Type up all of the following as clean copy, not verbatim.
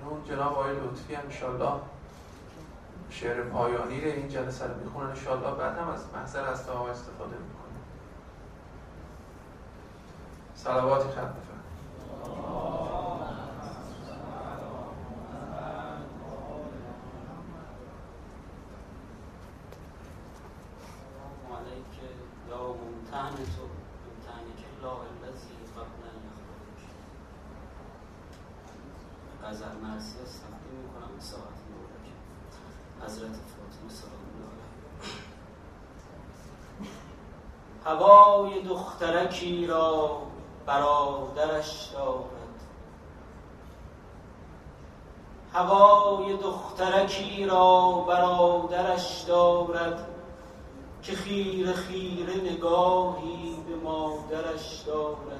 ممنون. جناب آقای لطفی هم انشالله شعر پایانی رو این جلسه رو میخونن انشالله، بعد هم از محضر از آقا استفاده میکنیم. صلواتی ختم بفرمایید. غزل مرسی است تقدیم میکنم به ساعت مبارک حضرت فاطمه سلام الله علیها. هوای دخترکی را برادرش دارد، هوای دخترکی را برادرش دارد، که خیره خیره نگاهی به مادرش دارد.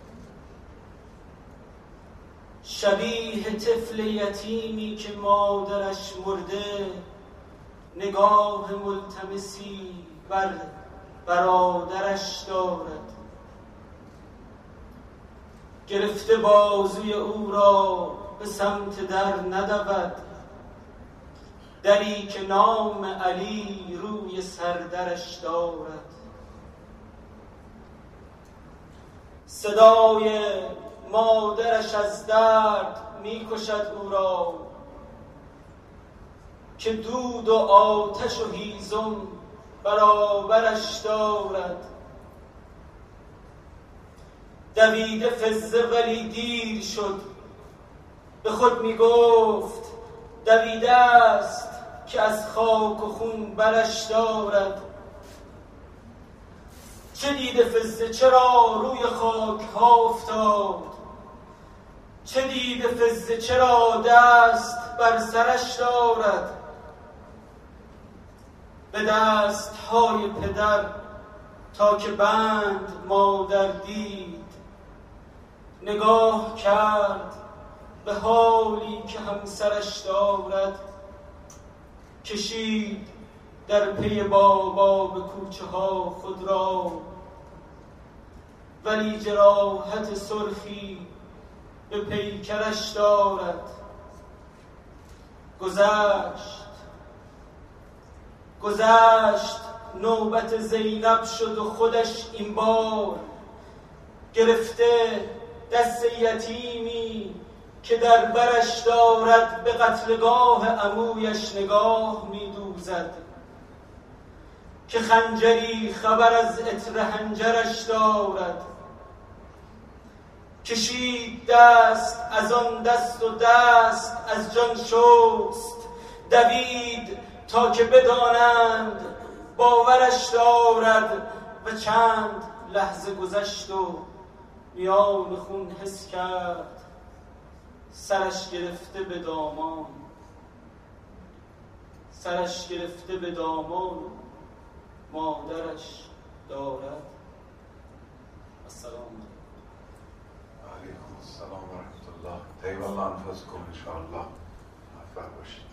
شبیه طفل یتیمی که مادرش مرده، نگاه ملتمسی بر برادرش دارد. گرفته بازوی او را به سمت در ندود، دری که نام علی روی سردرش دارد. صدای مادرش از درد می‌کشد او را، که دود و آتش و هیزم برابرش دارد. دویده فزه ولی دیر شد، به خود می‌گفت دویده است که از خاک و خون برش دارد. چه دیده فزه چرا روی خاک ها افتاد، چه دیده فزه چرا دست بر سرش دارد. به دست های پدر تا که بند مادر دید، نگاه کرد به حالی که همسرش دارد. کشید در پی بابا به کوچه ها خود را، ولی جراحت سرخی به پیکرش دارد. گذشت نوبت زینب شد و خودش این بار گرفته دست یتیمی که در برش دارد. به قتلگاه عمویش نگاه می‌دوزد، که خنجری خبر از عطر حنجرش دارد. کشید دست از آن دست و دست از جان شست، دوید تا که بدانند باورش دارد. و چند لحظه گذشت و میان خون حس کرد سرش گرفته به دامان، سرش گرفته به دامان مادرش دارد. السلام علیکم السلام و رحمت الله. طیب الله انفسکم ان شاء الله. موفق باشید.